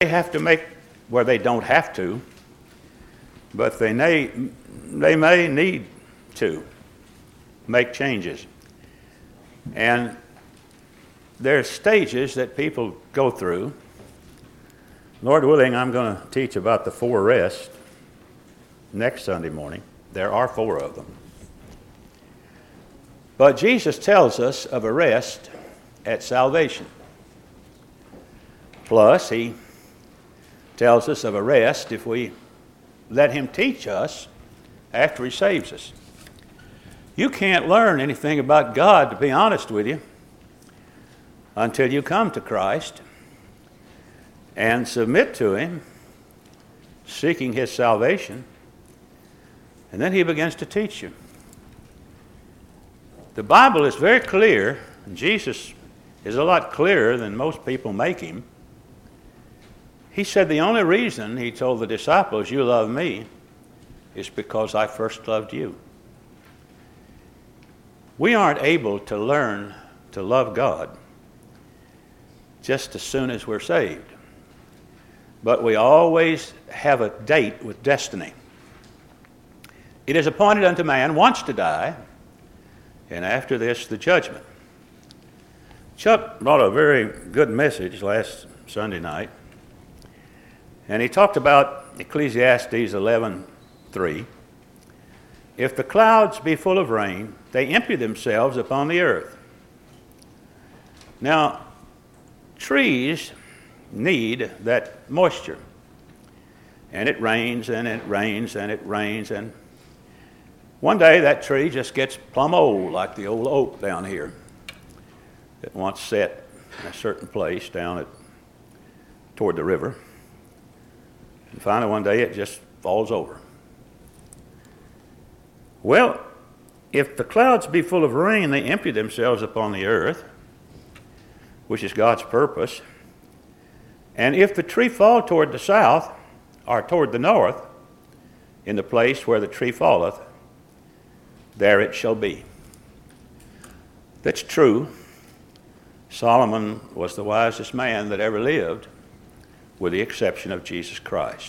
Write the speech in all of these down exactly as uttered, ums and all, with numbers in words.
They have to make, well, they don't have to, but they may, they may need to make changes. And there's stages that people go through. Lord willing, I'm going to teach about the four rests next Sunday morning. There are four of them. But Jesus tells us of a rest at salvation. Plus, he tells us of a rest if we let him teach us after he saves us. You can't learn anything about God, to be honest with you, until you come to Christ and submit to him, seeking his salvation, and then he begins to teach you. The Bible is very clear, and Jesus is a lot clearer than most people make him. He said the only reason, he told the disciples, you love me, is because I first loved you. We aren't able to learn to love God just as soon as we're saved. But we always have a date with destiny. It is appointed unto man once to die, and after this the judgment. Chuck brought a very good message last Sunday night, and he talked about Ecclesiastes eleven three. If the clouds be full of rain, they empty themselves upon the earth. Now, trees need that moisture. And it rains, and it rains, and it rains, and one day that tree just gets plumb old, like the old oak down here that once sat in a certain place down at toward the river. And finally one day it just falls over. Well, if the clouds be full of rain, they empty themselves upon the earth, which is God's purpose. And if the tree fall toward the south, or toward the north, in the place where the tree falleth, there it shall be. That's true. Solomon was the wisest man that ever lived, with the exception of Jesus Christ.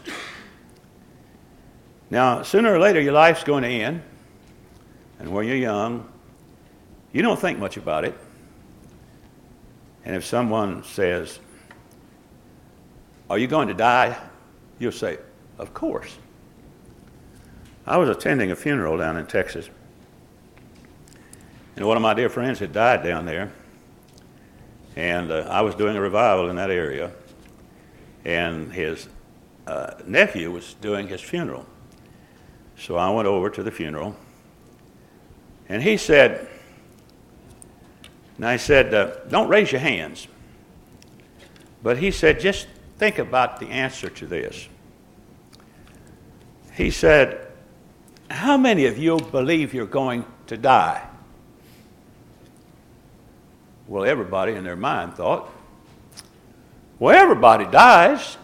Now, sooner or later, your life's going to end. And when you're young, you don't think much about it. And if someone says, are you going to die? You'll say, of course. I was attending a funeral down in Texas. And one of my dear friends had died down there. And uh, I was doing a revival in that area. And his uh, nephew was doing his funeral. So I went over to the funeral. And he said, and I said, uh, don't raise your hands. But he said, just think about the answer to this. He said, how many of you believe you're going to die? Well, everybody in their mind thought, well, everybody dies.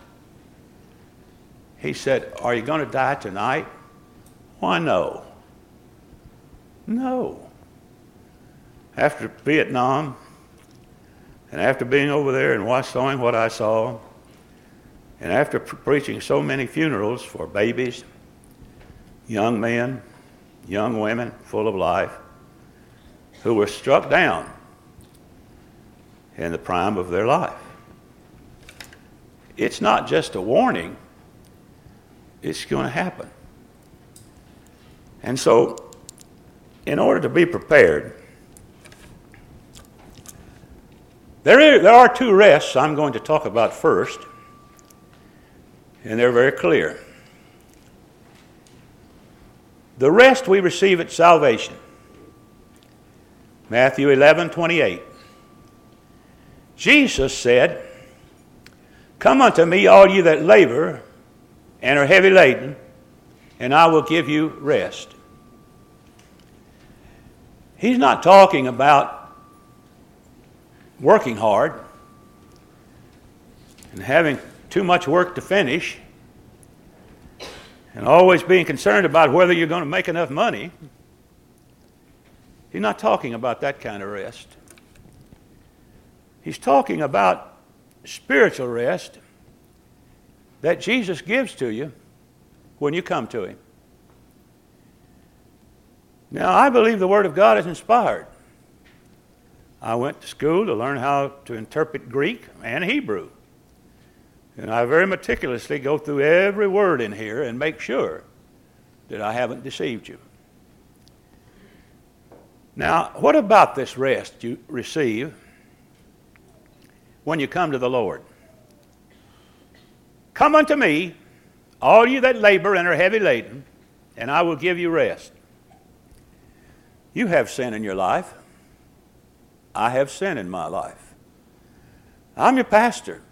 He said, are you going to die tonight? Why, no. No. After Vietnam, and after being over there and watching what I saw, and after pre- preaching so many funerals for babies, young men, young women full of life, who were struck down in the prime of their life. It's not just a warning, it's going to happen. And so, in order to be prepared, there are, there are two rests I'm going to talk about first, and they're very clear. The rest we receive at salvation. Matthew eleven twenty-eight. Jesus said, come unto me, all ye that labor and are heavy laden, and I will give you rest. He's not talking about working hard and having too much work to finish and always being concerned about whether you're going to make enough money. He's not talking about that kind of rest. He's talking about spiritual rest that Jesus gives to you when you come to Him. Now, I believe the Word of God is inspired. I went to school to learn how to interpret Greek and Hebrew. And I very meticulously go through every word in here and make sure that I haven't deceived you. Now, what about this rest you receive when you come to the Lord? Come unto me, all you that labor and are heavy laden, and I will give you rest. You have sin in your life. I have sin in my life. I'm your pastor.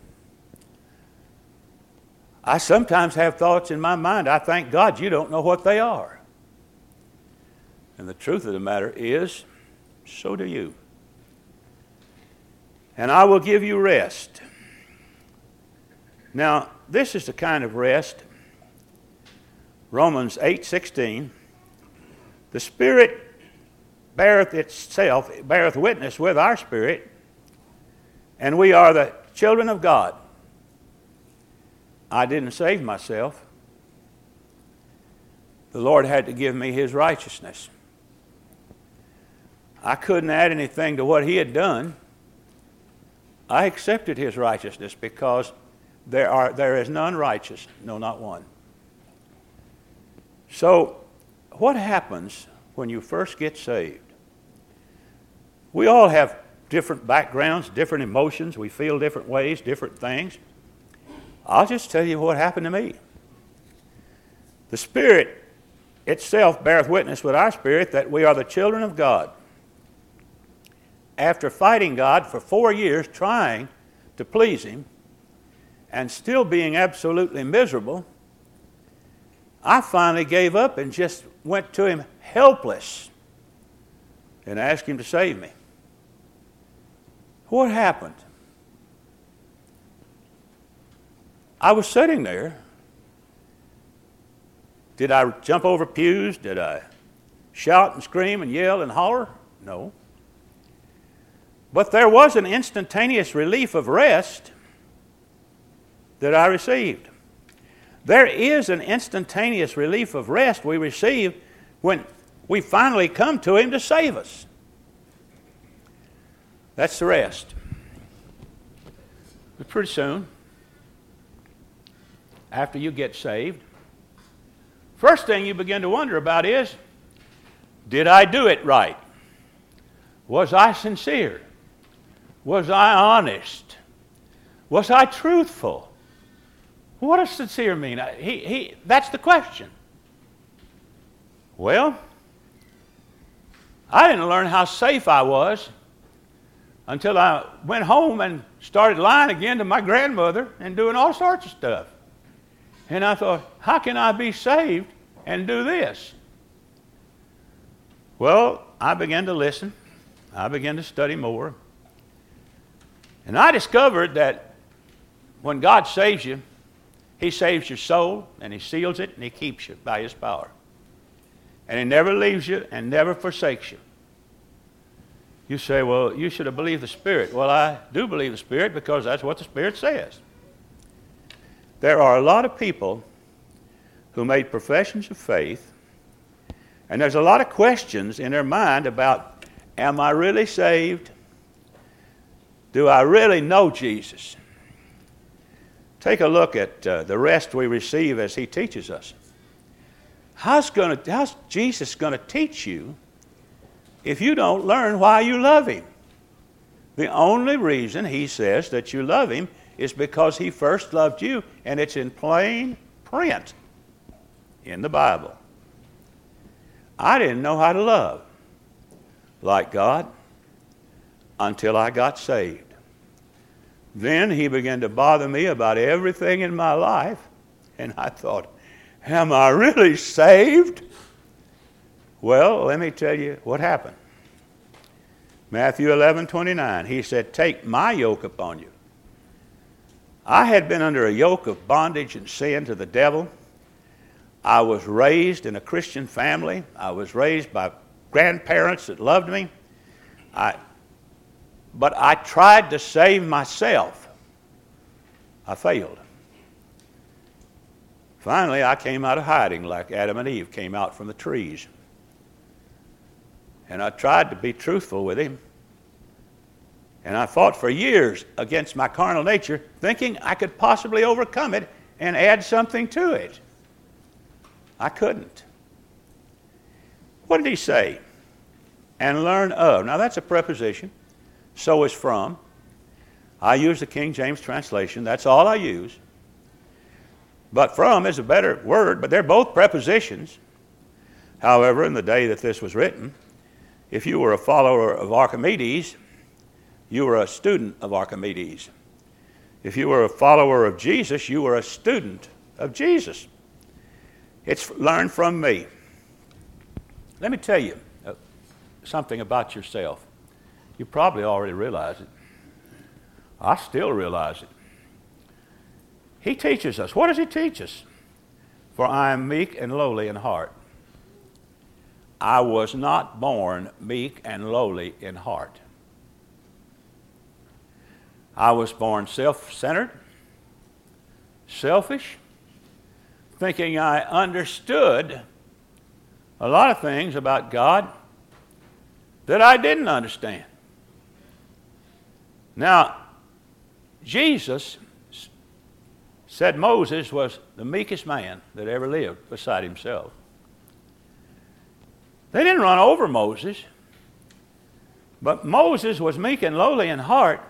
I sometimes have thoughts in my mind, I thank God you don't know what they are. And the truth of the matter is, so do you. And I will give you rest. Now, this is the kind of rest, Romans eight sixteen, the Spirit beareth itself, beareth witness with our spirit, and we are the children of God. I didn't save myself. The Lord had to give me His righteousness. I couldn't add anything to what He had done. I accepted His righteousness because there are there is none righteous, no, not one. So, what happens when you first get saved? We all have different backgrounds, different emotions. We feel different ways, different things. I'll just tell you what happened to me. The Spirit itself beareth witness with our spirit that we are the children of God. After fighting God for four years, trying to please Him, and still being absolutely miserable, I finally gave up and just went to Him helpless and asked Him to save me. What happened? I was sitting there. Did I jump over pews? Did I shout and scream and yell and holler? No. But there was an instantaneous relief of rest that I received. There is an instantaneous relief of rest we receive when we finally come to Him to save us. That's the rest. But pretty soon, after you get saved, first thing you begin to wonder about is, did I do it right? Was I sincere? Was I honest? Was I truthful? What does sincere mean? He, he, that's the question. Well, I didn't learn how safe I was until I went home and started lying again to my grandmother and doing all sorts of stuff. And I thought, how can I be saved and do this? Well, I began to listen. I began to study more. And I discovered that when God saves you, He saves your soul, and He seals it, and He keeps you by His power. And He never leaves you and never forsakes you. You say, well, you should have believed the Spirit. Well, I do believe the Spirit because that's what the Spirit says. There are a lot of people who made professions of faith, and there's a lot of questions in their mind about, am I really saved? Do I really know Jesus? Take a look at uh, the rest we receive as He teaches us. How's, gonna, how's Jesus going to teach you if you don't learn why you love Him? The only reason He says that you love Him is because He first loved you, and it's in plain print in the Bible. I didn't know how to love like God until I got saved. Then He began to bother me about everything in my life, and I thought, am I really saved? Well, let me tell you what happened. Matthew eleven twenty-nine, He said, take my yoke upon you. I had been under a yoke of bondage and sin to the devil. I was raised in a Christian family. I was raised by grandparents that loved me. I, but I tried to save myself. I failed. Finally, I came out of hiding like Adam and Eve came out from the trees. And I tried to be truthful with him. And I fought for years against my carnal nature, thinking I could possibly overcome it and add something to it. I couldn't. What did he say? And learn of. Now that's a preposition. So is from. I use the King James translation. That's all I use. But from is a better word, but they're both prepositions. However, in the day that this was written, if you were a follower of Archimedes, you were a student of Archimedes. If you were a follower of Jesus, you were a student of Jesus. It's learn from me. Let me tell you uh, something about yourself. You probably already realize it. I still realize it. He teaches us. What does he teach us? For I am meek and lowly in heart. I was not born meek and lowly in heart. I was born self-centered, selfish, thinking I understood a lot of things about God that I didn't understand. Now, Jesus said Moses was the meekest man that ever lived beside himself. They didn't run over Moses, but Moses was meek and lowly in heart,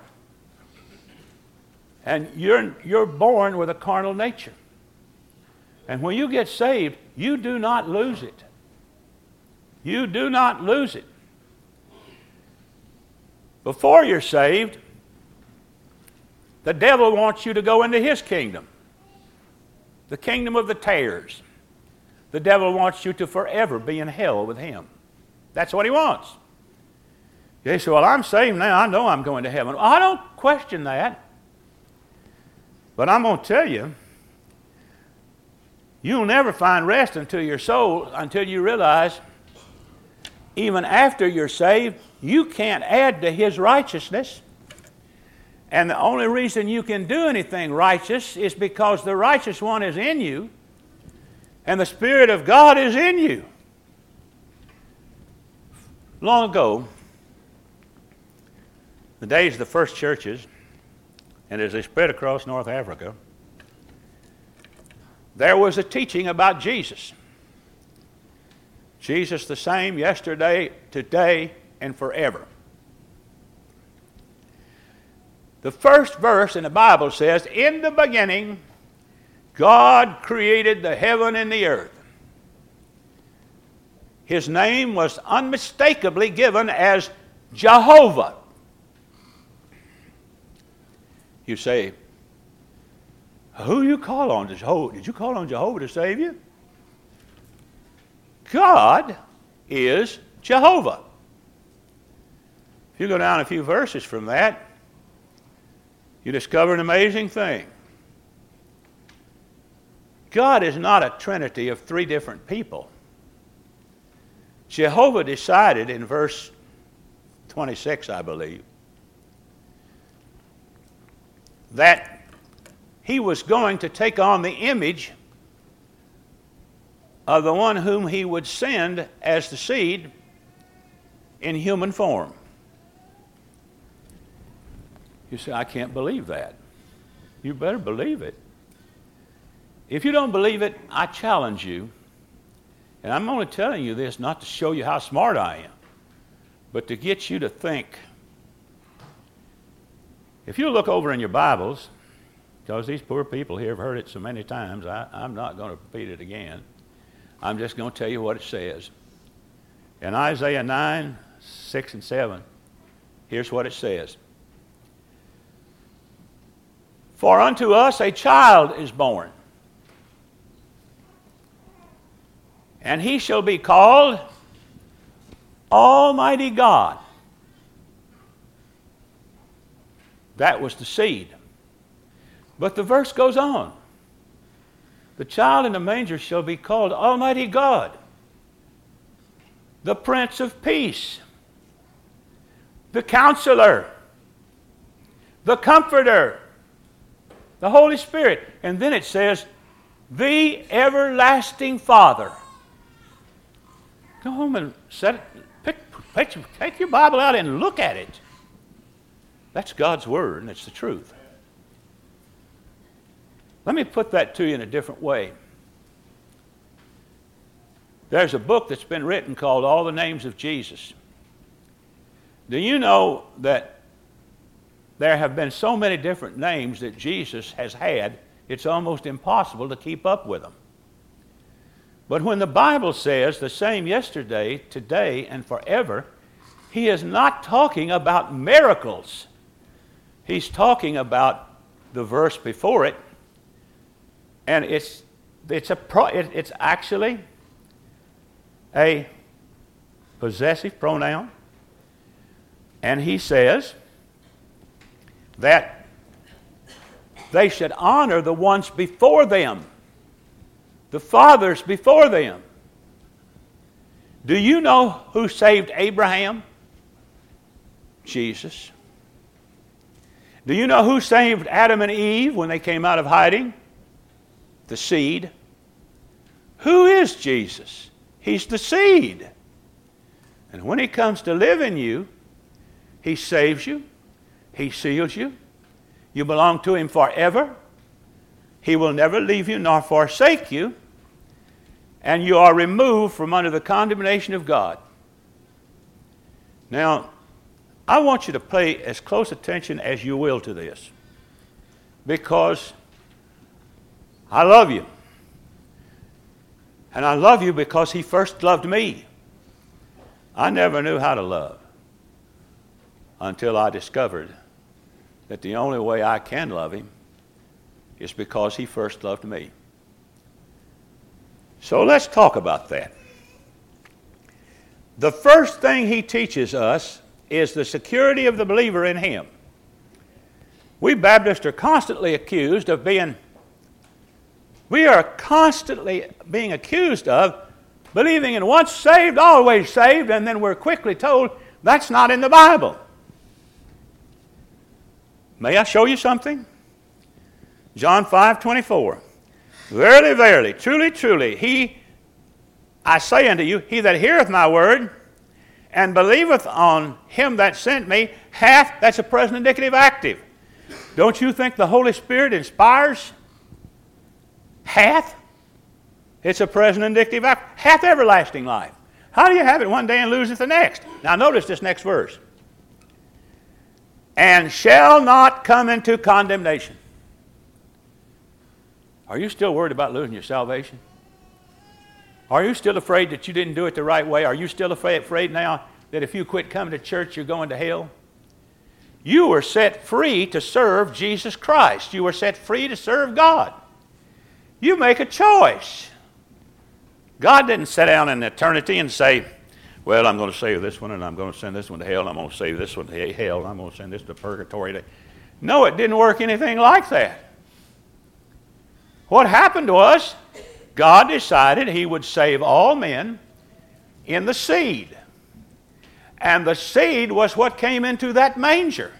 and you're, you're born with a carnal nature. And when you get saved, you do not lose it. You do not lose it. Before you're saved, the devil wants you to go into his kingdom, the kingdom of the tares. The devil wants you to forever be in hell with him. That's what he wants. You say, well, I'm saved now. I know I'm going to heaven. Well, I don't question that. But I'm going to tell you, you'll never find rest until your soul, until you realize, even after you're saved, you can't add to his righteousness. And the only reason you can do anything righteous is because the righteous one is in you, and the Spirit of God is in you. Long ago, the days of the first churches, and as they spread across North Africa, there was a teaching about Jesus. Jesus the same yesterday, today, and forever. The first verse in the Bible says, in the beginning, God created the heaven and the earth. His name was unmistakably given as Jehovah. You say, who you call on? Jehovah? Did you call on Jehovah to save you? God is Jehovah. If you go down a few verses from that, you discover an amazing thing. God is not a trinity of three different people. Jehovah decided in verse twenty-six, I believe, that he was going to take on the image of the one whom he would send as the seed in human form. You say, I can't believe that. You better believe it. If you don't believe it, I challenge you, and I'm only telling you this not to show you how smart I am, but to get you to think. If you look over in your Bibles, because these poor people here have heard it so many times, I, I'm not going to repeat it again. I'm just going to tell you what it says. In Isaiah nine, six and seven, here's what it says. For unto us a child is born, and he shall be called Almighty God. That was the seed. But the verse goes on. The child in the manger shall be called Almighty God, the Prince of Peace, the Counselor, the Comforter, the Holy Spirit. And then it says, the everlasting Father. Go home and set it, pick, pick, take your Bible out and look at it. That's God's Word, and it's the truth. Let me put that to you in a different way. There's a book that's been written called All the Names of Jesus. Do you know that there have been so many different names that Jesus has had, it's almost impossible to keep up with them. But when the Bible says the same yesterday, today, and forever, he is not talking about miracles. He's talking about the verse before it, and it's it's a pro, it, it's actually a possessive pronoun, and he says that they should honor the ones before them, the fathers before them. Do you know who saved Abraham? Jesus. Do you know who saved Adam and Eve when they came out of hiding? The seed. Who is Jesus? He's the seed. And when he comes to live in you, he saves you. He seals you. You belong to him forever. He will never leave you nor forsake you. And you are removed from under the condemnation of God. Now, I want you to pay as close attention as you will to this, because I love you. And I love you because he first loved me. I never knew how to love until I discovered that the only way I can love him is because he first loved me. So let's talk about that. The first thing he teaches us is the security of the believer in him. We Baptists are constantly accused of being, we are constantly being accused of believing in once saved, always saved, and then we're quickly told that's not in the Bible. May I show you something? John five twenty-four. Verily, verily, truly, truly, he, I say unto you, he that heareth my word and believeth on him that sent me hath, that's a present indicative active. Don't you think the Holy Spirit inspires? Hath? It's a present indicative active. Hath everlasting life. How do you have it one day and lose it the next? Now notice this next verse. And shall not come into condemnation. Are you still worried about losing your salvation? Are you still afraid that you didn't do it the right way? Are you still afraid, afraid now that if you quit coming to church, you're going to hell? You were set free to serve Jesus Christ. You were set free to serve God. You make a choice. God didn't sit down in eternity and say, well, I'm going to save this one, and I'm going to send this one to hell, and I'm going to save this one to hell, and I'm going to send this to purgatory. No, it didn't work anything like that. What happened was, God decided he would save all men in the seed. And the seed was what came into that manger.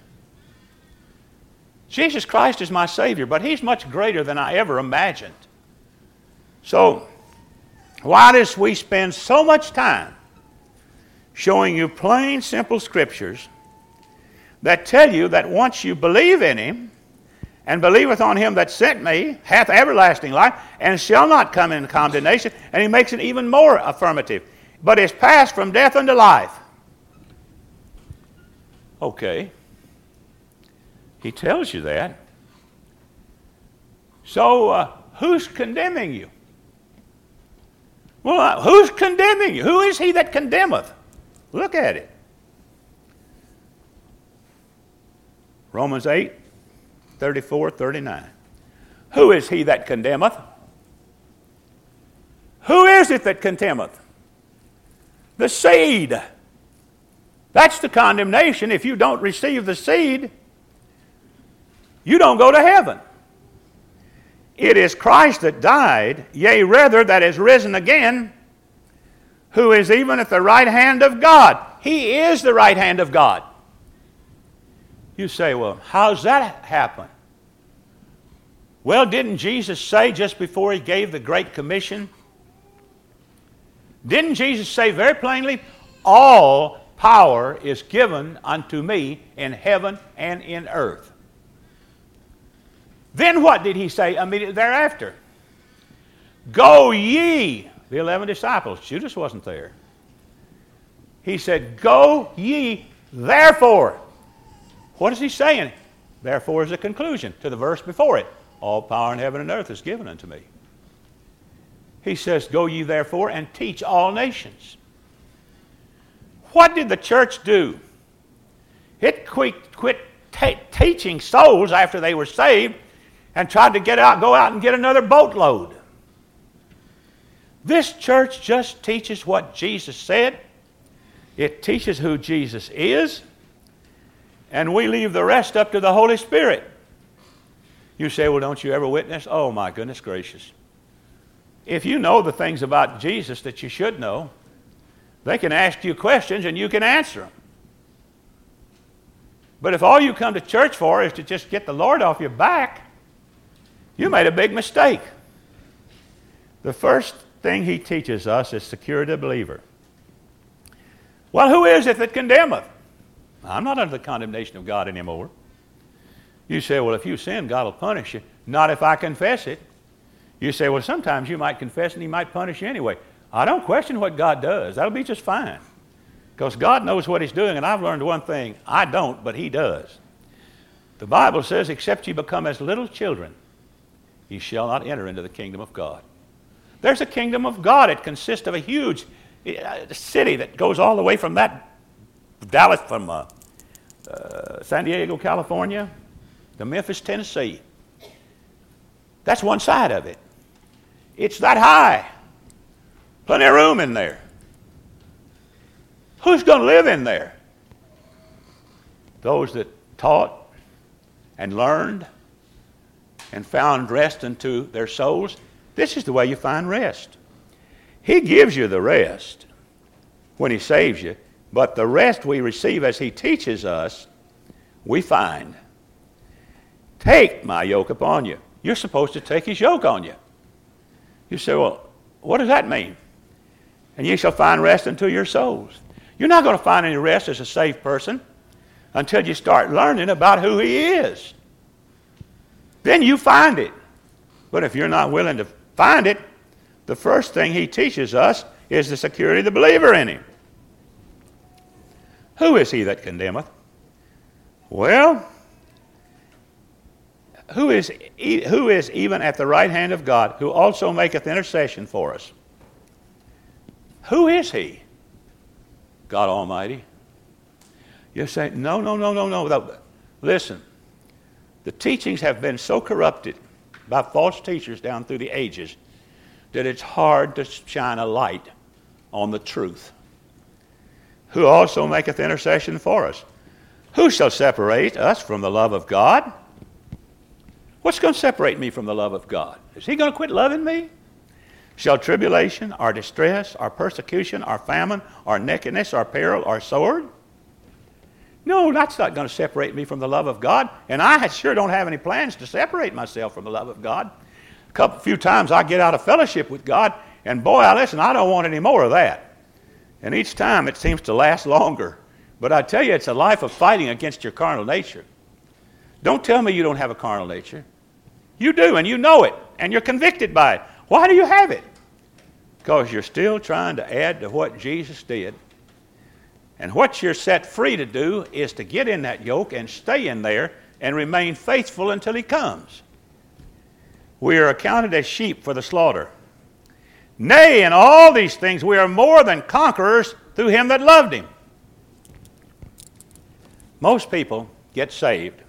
Jesus Christ is my Savior, but he's much greater than I ever imagined. So, why does we spend so much time showing you plain, simple scriptures that tell you that once you believe in him, and believeth on him that sent me, hath everlasting life, and shall not come into condemnation. And he makes it even more affirmative. But is passed from death unto life. Okay. He tells you that. So, uh, who's condemning you? Well, uh, who's condemning you? Who is he that condemneth? Look at it. Romans eight. thirty-four, thirty-nine. Who is he that condemneth? Who is it that condemneth? The seed. That's the condemnation. If you don't receive the seed, you don't go to heaven. It is Christ that died, yea, rather, that is risen again, who is even at the right hand of God. He is the right hand of God. You say, well, how's that happen? Well, didn't Jesus say just before he gave the Great Commission? Didn't Jesus say very plainly, all power is given unto me in heaven and in earth? Then what did he say immediately thereafter? Go ye, the eleven disciples. Judas wasn't there. He said, go ye therefore. What is he saying? Therefore is the conclusion to the verse before it. All power in heaven and earth is given unto me. He says, go ye therefore and teach all nations. What did the church do? It quit, quit t- teaching souls after they were saved and tried to get out, go out and get another boatload. This church just teaches what Jesus said. It teaches who Jesus is. And we leave the rest up to the Holy Spirit. You say, well, don't you ever witness? Oh, my goodness gracious. If you know the things about Jesus that you should know, they can ask you questions and you can answer them. But if all you come to church for is to just get the Lord off your back, you made a big mistake. The first thing he teaches us is security of the believer. Well, who is it that condemneth? I'm not under the condemnation of God anymore. You say, well, if you sin, God will punish you. Not if I confess it. You say, well, sometimes you might confess and he might punish you anyway. I don't question what God does. That'll be just fine. Because God knows what he's doing, and I've learned one thing. I don't, but he does. The Bible says, except ye become as little children, ye shall not enter into the kingdom of God. There's a kingdom of God. It consists of a huge uh, city that goes all the way from that Dallas, from uh, uh, San Diego, California, to Memphis, Tennessee. That's one side of it. It's that high. Plenty of room in there. Who's going to live in there? Those that taught and learned and found rest unto their souls. This is the way you find rest. He gives you the rest when he saves you, but the rest we receive as he teaches us, we find. Take my yoke upon you. You're supposed to take his yoke on you. You say, well, what does that mean? And ye shall find rest unto your souls. You're not going to find any rest as a saved person until you start learning about who he is. Then you find it. But if you're not willing to find it, the first thing he teaches us is the security of the believer in him. Who is he that condemneth? Well, who is, who is even at the right hand of God, who also maketh intercession for us? Who is he? God Almighty. You say, no, no, no, no, no. Listen, the teachings have been so corrupted by false teachers down through the ages that it's hard to shine a light on the truth. Who also maketh intercession for us. Who shall separate us from the love of God? What's going to separate me from the love of God? Is he going to quit loving me? Shall tribulation, or distress, or persecution, or famine, or nakedness, or peril, or sword? No, that's not going to separate me from the love of God. And I sure don't have any plans to separate myself from the love of God. A couple, few times I get out of fellowship with God, and boy, I listen, I don't want any more of that. And each time it seems to last longer. But I tell you, it's a life of fighting against your carnal nature. Don't tell me you don't have a carnal nature. You do, and you know it, and you're convicted by it. Why do you have it? Because you're still trying to add to what Jesus did. And what you're set free to do is to get in that yoke and stay in there and remain faithful until he comes. We are accounted as sheep for the slaughter. Nay, in all these things we are more than conquerors through him that loved him. Most people get saved.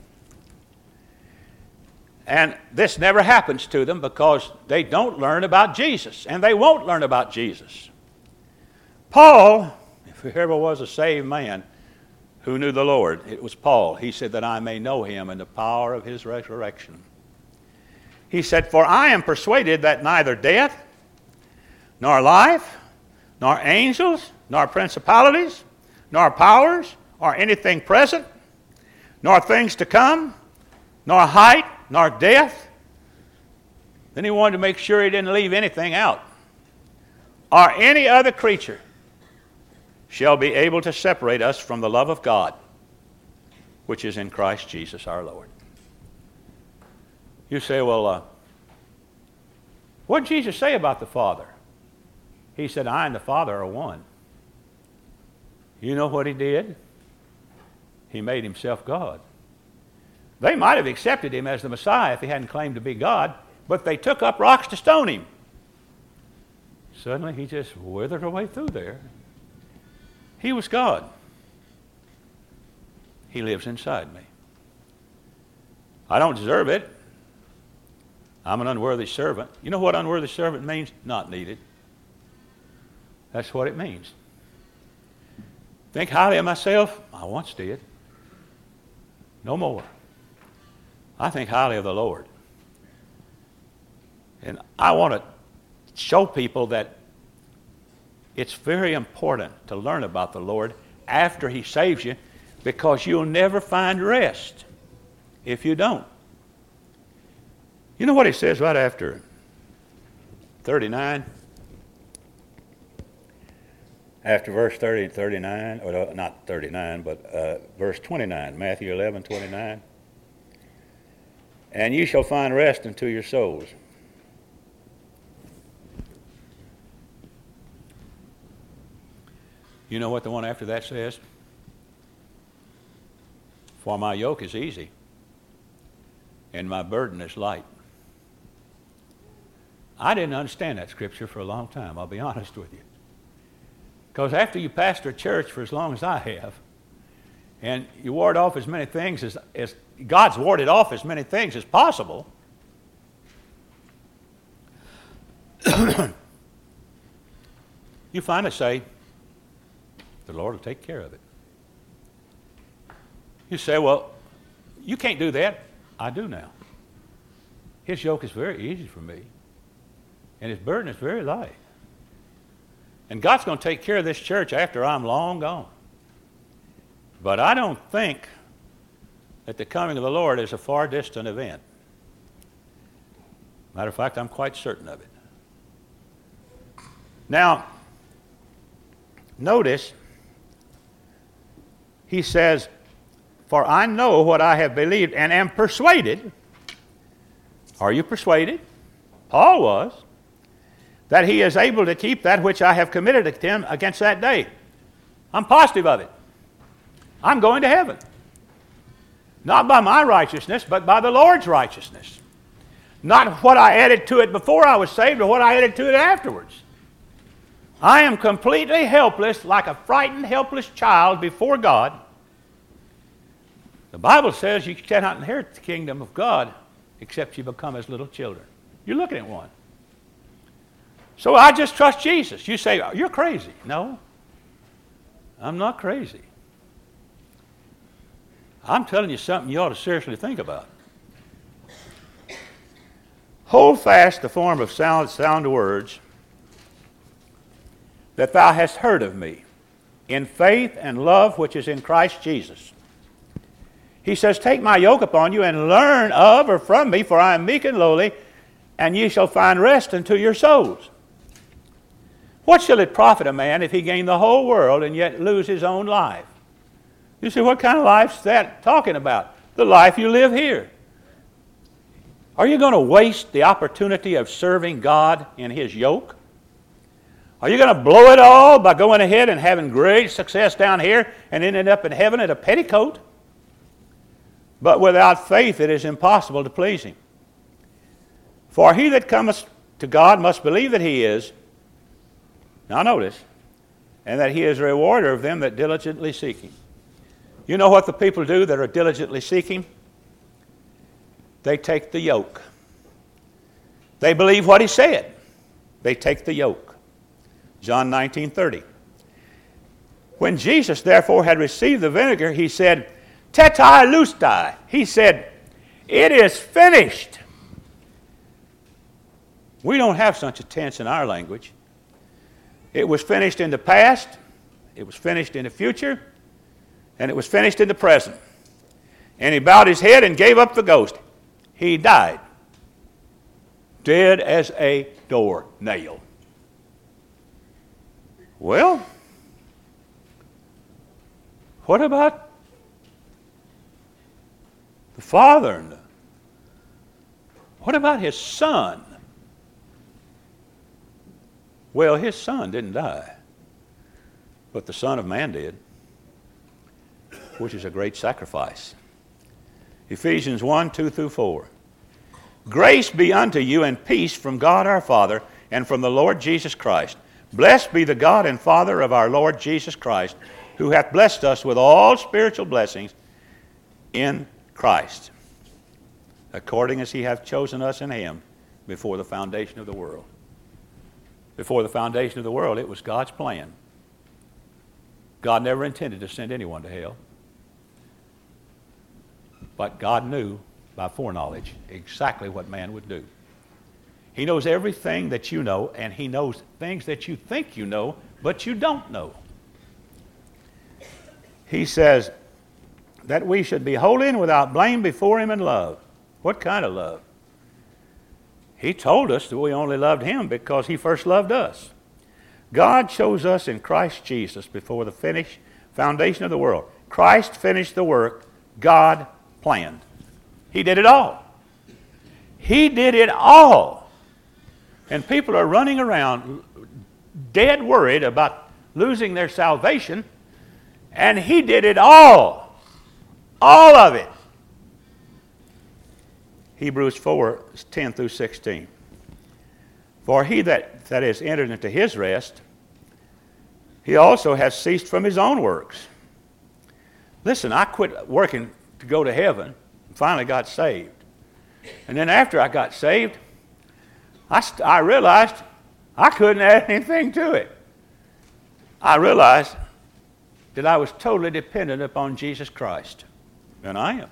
And this never happens to them because they don't learn about Jesus, and they won't learn about Jesus. Paul, if there ever was a saved man who knew the Lord, it was Paul. He said that I may know him in the power of his resurrection. He said, for I am persuaded that neither death, nor life, nor angels, nor principalities, nor powers, or anything present, nor things to come, nor height, nor depth, Then he wanted to make sure he didn't leave anything out. Or any other creature shall be able to separate us from the love of God, which is in Christ Jesus our Lord. You say, well, uh, what did Jesus say about the Father? He said, I and the Father are one. You know what he did? He made himself God. They might have accepted him as the Messiah if he hadn't claimed to be God, but they took up rocks to stone him. Suddenly he just withered away through there. He was God. He lives inside me. I don't deserve it. I'm an unworthy servant. You know what unworthy servant means? Not needed. That's what it means. Think highly of myself? I once did. No more. I think highly of the Lord. And I want to show people that it's very important to learn about the Lord after he saves you, because you'll never find rest if you don't. You know what he says right after thirty-nine? After verse thirty and thirty-nine, or not thirty-nine, but uh, verse twenty-nine, Matthew eleven, twenty-nine. And ye shall find rest unto your souls. You know what the one after that says? For my yoke is easy, and my burden is light. I didn't understand that scripture for a long time, I'll be honest with you. Because after you pastor a church for as long as I have, and you ward off as many things as, as God's warded off as many things as possible, you finally say, the Lord will take care of it. You say, well, you can't do that. I do now. His yoke is very easy for me, and his burden is very light. And God's going to take care of this church after I'm long gone. But I don't think that the coming of the Lord is a far distant event. Matter of fact, I'm quite certain of it. Now, notice, he says, for I know what I have believed and am persuaded. Are you persuaded? Paul was. That he is able to keep that which I have committed to him against that day. I'm positive of it. I'm going to heaven. Not by my righteousness, but by the Lord's righteousness. Not what I added to it before I was saved or what I added to it afterwards. I am completely helpless, like a frightened, helpless child before God. The Bible says you cannot inherit the kingdom of God except you become as little children. You're looking at one. So I just trust Jesus. You say, oh, you're crazy. No, I'm not crazy. I'm telling you something you ought to seriously think about. Hold fast the form of sound, sound words that thou hast heard of me, in faith and love which is in Christ Jesus. He says, take my yoke upon you and learn of or from me, for I am meek and lowly, and ye shall find rest unto your souls. What shall it profit a man if he gain the whole world and yet lose his own life? You see, what kind of life's that talking about? The life you live here. Are you going to waste the opportunity of serving God in his yoke? Are you going to blow it all by going ahead and having great success down here and ending up in heaven at a petticoat? But without faith it is impossible to please him. For he that cometh to God must believe that he is, now notice, and that he is a rewarder of them that diligently seek him. You know what the people do that are diligently seeking? They take the yoke. They believe what he said. They take the yoke. John nineteen thirty. When Jesus therefore had received the vinegar, he said, Tetelestai. He said, it is finished. We don't have such a tense in our language. It was finished in the past, it was finished in the future, and it was finished in the present. And he bowed his head and gave up the ghost. He died. dead as a doornail. Well, what about the Father? And the, what about his Son? Well, his Son didn't die, but the Son of Man did, which is a great sacrifice. Ephesians one, two through four. Grace be unto you and peace from God our Father and from the Lord Jesus Christ. Blessed be the God and Father of our Lord Jesus Christ, who hath blessed us with all spiritual blessings in Christ, according as he hath chosen us in him before the foundation of the world. Before the foundation of the world, it was God's plan. God never intended to send anyone to hell. But God knew by foreknowledge exactly what man would do. He knows everything that you know, and he knows things that you think you know, but you don't know. He says that we should be holy and without blame before him in love. What kind of love? He told us that we only loved him because he first loved us. God chose us in Christ Jesus before the finish, foundation of the world. Christ finished the work God planned. He did it all. He did it all. And people are running around dead worried about losing their salvation, and he did it all. All of it. Hebrews four, ten through sixteen. For he that, that is entered into his rest, he also has ceased from his own works. Listen, I quit working to go to heaven and finally got saved. And then after I got saved, I, st- I realized I couldn't add anything to it. I realized that I was totally dependent upon Jesus Christ. And I am.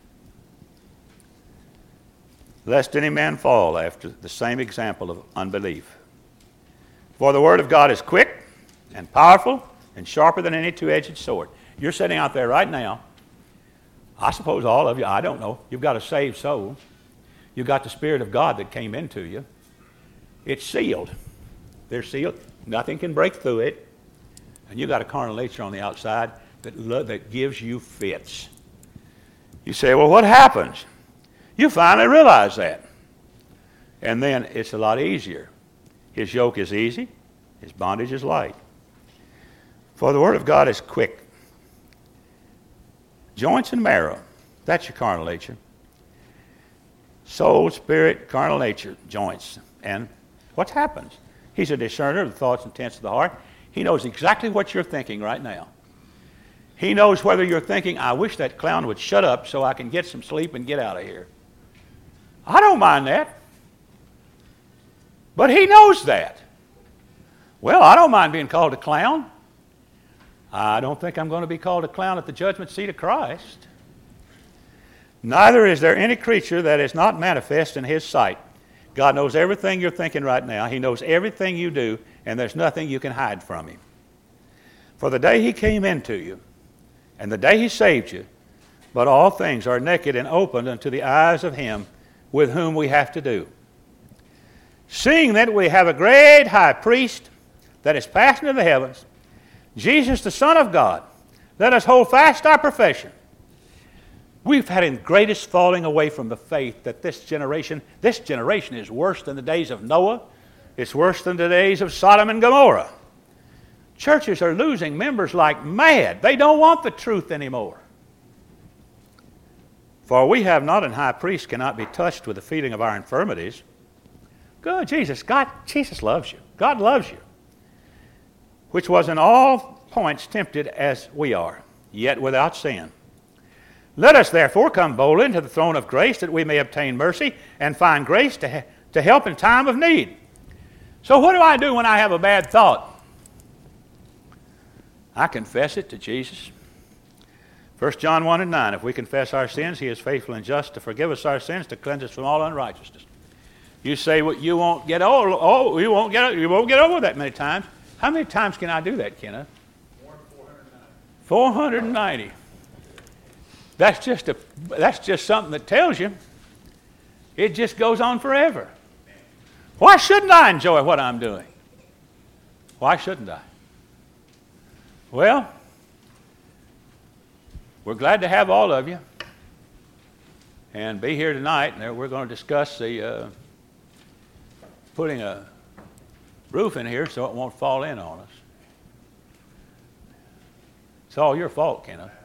Lest any man fall after the same example of unbelief. For the word of God is quick and powerful and sharper than any two-edged sword. You're sitting out there right now. I suppose all of you, I don't know, you've got a saved soul. You've got the Spirit of God that came into you. It's sealed. They're sealed. Nothing can break through it. And you've got a carnal nature on the outside that, lo- that gives you fits. You say, well, what happens? You finally realize that. And then it's a lot easier. His yoke is easy. His bondage is light. For the word of God is quick. Joints and marrow. That's your carnal nature. Soul, spirit, carnal nature, joints. And what happens? He's a discerner of the thoughts and intents of the heart. He knows exactly what you're thinking right now. He knows whether you're thinking, I wish that clown would shut up so I can get some sleep and get out of here. I don't mind that. But he knows that. Well, I don't mind being called a clown. I don't think I'm going to be called a clown at the judgment seat of Christ. Neither is there any creature that is not manifest in his sight. God knows everything you're thinking right now. He knows everything you do, and there's nothing you can hide from him. For the day he came into you, and the day he saved you, but all things are naked and opened unto the eyes of him with whom we have to do. Seeing that we have a great high priest that is passed into the heavens, Jesus the Son of God, let us hold fast our profession. We've had the greatest falling away from the faith that this generation, this generation is worse than the days of Noah. It's worse than the days of Sodom and Gomorrah. Churches are losing members like mad. They don't want the truth anymore. For we have not an high priest cannot be touched with the feeling of our infirmities. Good, Jesus, God, Jesus loves you. God loves you. Which was in all points tempted as we are, yet without sin. Let us therefore come boldly into the throne of grace that we may obtain mercy and find grace to, ha- to help in time of need. So what do I do when I have a bad thought? I confess it to Jesus. First John one and nine, if we confess our sins, he is faithful and just to forgive us our sins, to cleanse us from all unrighteousness. You say, well, you won't get over, oh, you won't get, you won't get over that many times. How many times can I do that, Kenneth? four hundred ninety. That's just a, that's just something that tells you. It just goes on forever. Why shouldn't I enjoy what I'm doing? Why shouldn't I? Well, we're glad to have all of you and be here tonight. And we're going to discuss the uh, putting a roof in here so it won't fall in on us. It's all your fault, Kenneth.